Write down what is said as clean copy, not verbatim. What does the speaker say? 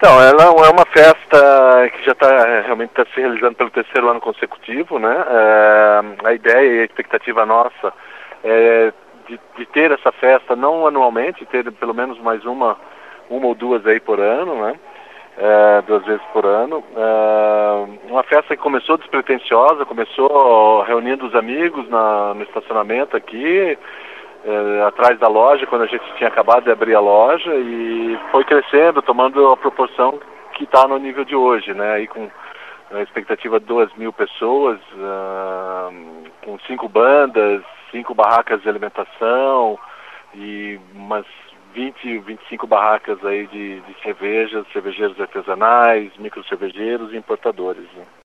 Então, ela é uma festa que já realmente está se realizando pelo terceiro ano consecutivo, né? A ideia e a expectativa nossa é de ter essa festa não anualmente, ter pelo menos mais uma ou duas aí por ano, né? 2 vezes por ano. Uma festa que começou despretensiosa, começou reunindo os amigos no estacionamento aqui, atrás da loja, quando a gente tinha acabado de abrir a loja, e foi crescendo, tomando a proporção que está no nível de hoje, né? Aí com a expectativa de 2.000 pessoas, com 5 bandas, 5 barracas de alimentação e umas 25 barracas aí de cervejas, cervejeiros artesanais, micro cervejeiros e importadores, né?